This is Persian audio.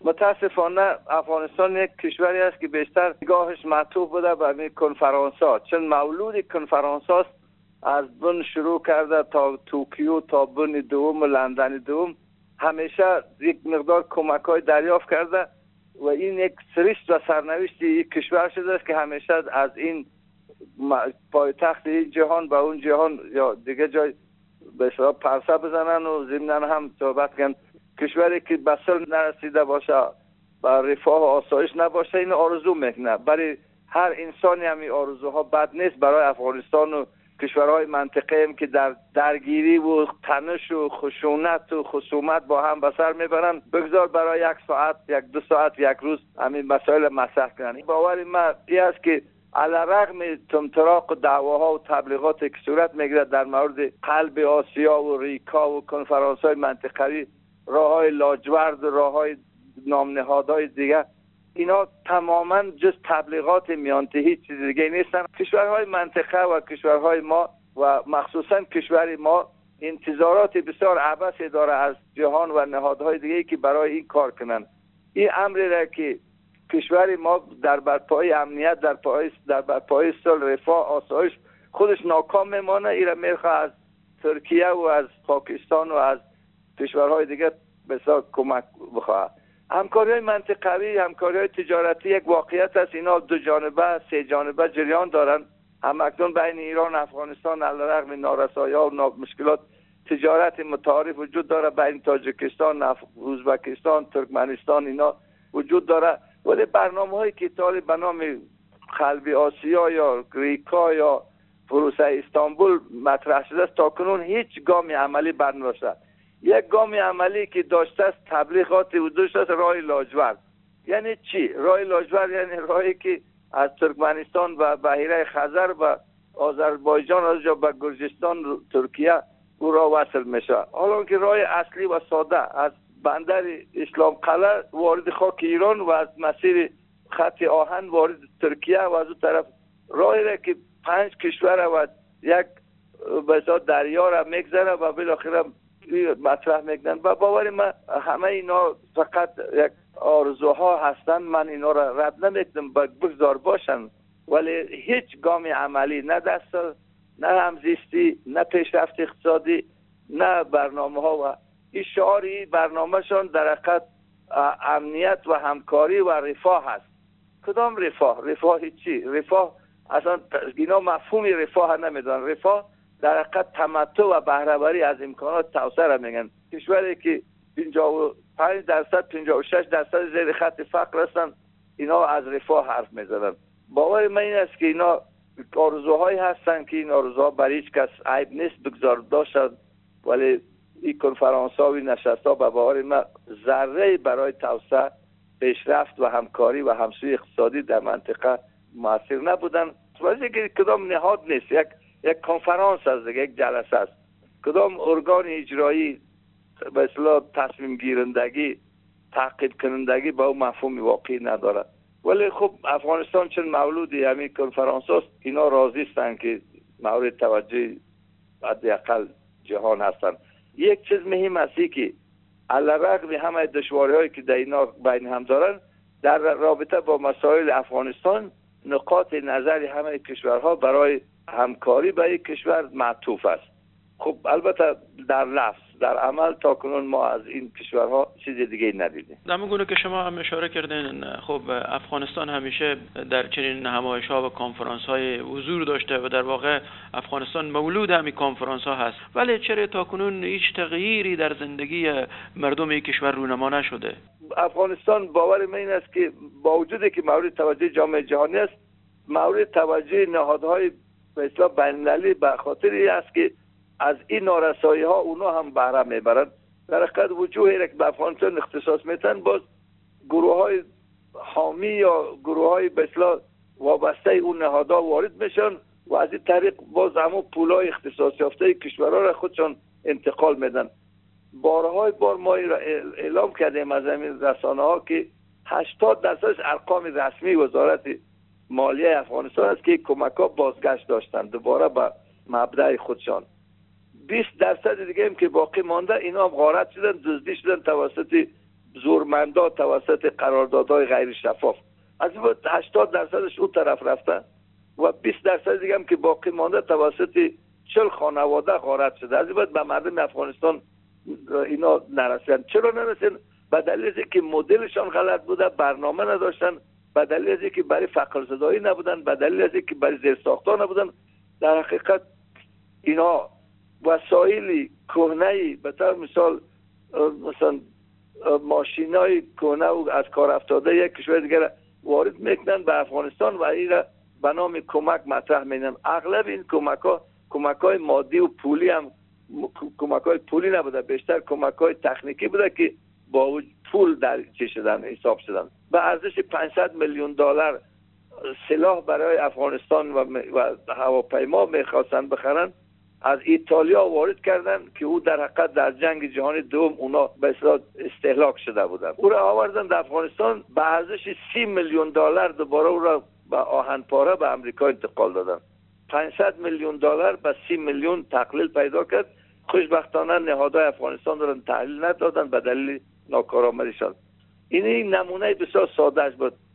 متاسفانه افغانستان یک کشوری است که بیشتر نگاهش معطوف بوده به این کنفرانس ها، چون مولود کنفرانس هاست از بن شروع کرده تا توکیو تا بن دوم و لندن دوم همیشه یک مقدار کمک های دریافت کرده و این یک سرشت و سرنوشت یک کشور شده است که همیشه از این پایتخت این جهان به اون جهان یا دیگه جای به اصطلاح پرسه بزنن و ضمناً هم صحبت کنن. کشوری که به صلح نرسیده باشه، با رفاه و آسایش نباشه، این آرزو میکنه. برای هر انسانی همین آرزوها بد نیست. برای افغانستان و کشورهای منطقه هم که در درگیری و تنش و خشونت و خصومت با هم به سر میبرن، بگذار برای یک ساعت، یک دو ساعت، یک روز همین مسائل مطرح کنن. باور من این است که علیرغم تمطراق و دعواها و تبلیغات که صورت میگیره در مورد قلب آسیا و ریکا و کنفرانس های منطقوی، راه های لاجورد و راه های نامنهادهای دیگه، اینا تماما جز تبلیغات میانته، هیچ چیز دیگه نیستن. کشورهای منطقه و کشورهای ما و مخصوصا کشور ما انتظارات بسیار عبثی داره از جهان و نهادهای دیگه که برای این کار کنن. این امری را که کشور ما در برپای امنیت، در برپای صلح، رفاه، آسایش خودش ناکام میمانه، این را میخواد از ترکیه و از پاکستان و از کشورهای دیگه بسیار کمک بخواه. همکاری‌های منطقوی، همکاری‌های تجارتی یک واقعیت است. اینا دو جانبه، سه جانبه جریان دارن. همکنون بین ایران و افغانستان علیرغم نارسایی‌ها و مشکلات تجارت متعارف وجود داره. بین تاجیکستان، ازبکستان، ترکمنستان اینا وجود داره. ولی برنامه‌هایی که طالب به نام قلب آسیا یا ریکا یا پروسه استانبول مطرح شده است، تاکنون هیچ گام عملی برنداشته. یک گام عملی که داشته است تبلیغات و داشته است راه لاجورد. یعنی چی؟ راه لاجورد یعنی راهی که از ترکمنستان و بحیره خزر و آذربایجان از جا به گرجستان ترکیه او راه وصل میشه. حالا که راه اصلی و ساده از بندر اسلام قلعه وارد خاک ایران و از مسیر خط آهن وارد ترکیه و از اون طرف راهی را که 5 کشور و یک بسیار دریا را میگذره و بالاخره مطرح میکنن. و باور من همه اینا فقط یک آرزوها هستن. من اینا را رد نمیکنم، بگذار باشن، ولی هیچ گام عملی، نه دست، نه همزیستی، نه پیشرفت اقتصادی، نه برنامه ها. و این شعاری برنامهشان در حقیقت امنیت و همکاری و رفاه هست. کدام رفاه؟ رفاه چی؟ رفاه اصلا اینا مفهومی رفاه نمیدونن. رفاه در حقیقت تمتع و بهره‌وری از امکانات توسعه را میگن. کشوری که 55% 56% زیر خط فقر هستن، اینا از رفاه حرف میزنن. باور من این است که اینا آرزوهایی هستن که این آرزوها برای هیچ کس عیب نیست، بگذار داشتن، ولی این کنفرانس ها و نشست ها به باور من ذره برای توسعه، پیشرفت و همکاری و همسوی اقتصادی در منطقه مؤثر نبودن. واسه که کدام نهاد نیست، یک کنفرانس است دیگه، یک جلسه است. کدام ارگان اجرایی به اصطلاح تصمیم گیرندگی، تعقیب کنندگی با اون مفهوم واقعی نداره. ولی خب افغانستان چون مولودی همین کنفرانس است، اینا راضی هستند که مورد توجه حداقل جهان هستن. یک چیز مهم است که علیرغم همه دشواری‌هایی که در اینا بین هم دارن، در رابطه با مسائل افغانستان نقاط نظر همه کشورها برای همکاری با یک کشور معطوف است. خب البته در لفظ، در عمل تا کنون ما از این کشورها چیز دیگه ندیدیم. در همون گونه که شما هم اشاره کردین، خب افغانستان همیشه در چنین نمایش‌ها و کنفرانس‌های حضور داشته و در واقع افغانستان مولود همین کنفرانس‌ها هست. ولی چرا تا کنون هیچ تغییری در زندگی مردم این کشور رونما نشده؟ افغانستان باور من این است که با وجودی که مورد توجه جامعه جهانی است، مورد توجه نهادهای به اصطلاح بین‌المللی به خاطر این است که از این نارسایی ها اونا هم بهره میبرن. در حقیقت وجوهی را که به افغانستان اختصاص میتن، باز گروه های حامی یا گروه های به اصطلاح وابسته اون نهادها وارد میشن و از این طریق باز همون پولای اختصاص یافته کشورها را خودشان انتقال میدن. بارهای بار ما را اعلام کردیم از همین رسانه ها که 80% ارقام رسمی وزارت مالیه افغانستان است که کمک ها بازگشت داشتن دوباره به مبدأ خودشان. 20% دیگه هم که باقی مانده، اینا هم غارت شدن، دزدی شدن توسط زورمندا توسط قراردادهای غیر شفاف. از این 80% اون طرف رفته و 20% دیگه هم که باقی مانده توسط 40 خانواده غارت شده. از این به مردم افغانستان اینا نرسیدن. چرا نرسیدن؟ به دلیل که مدلشان غلط بوده، برنامه نداشتن، به دلیل که برای فقر زدایی نبودن، به دلیل که برای زیرساخت‌ها نبودن. در حقیقت اینا وسایل کهنه، به طور مثال ماشینای کهنه و از کار افتاده یک کشور دیگر وارد میکنن به افغانستان و این را به نام کمک مطرح میکنن. اغلب این کمک‌های مادی و پولی هم کمک‌های پولی نبوده، بیشتر کمک‌های تکنیکی بوده که با پول در چی شدن حساب شدن. به ارزش 500 میلیون دلار سلاح برای افغانستان و هواپیما میخواستن بخرن، از ایتالیا وارد کردن که او در حقیقت در جنگ جهانی دوم اونا به اصطلاح استهلاک شده بودن. او را آوردن در افغانستان به ارزش 30 میلیون دلار دوباره او را به آهنپاره به امریکا انتقال دادن. 500 میلیون دلار به 30 میلیون تقلیل پیدا کرد. خوشبختانه نهادهای افغانستان را تحلیل ندادن به دلیل ناکارآمدیشان. این نمونه بسیار ساده است بود.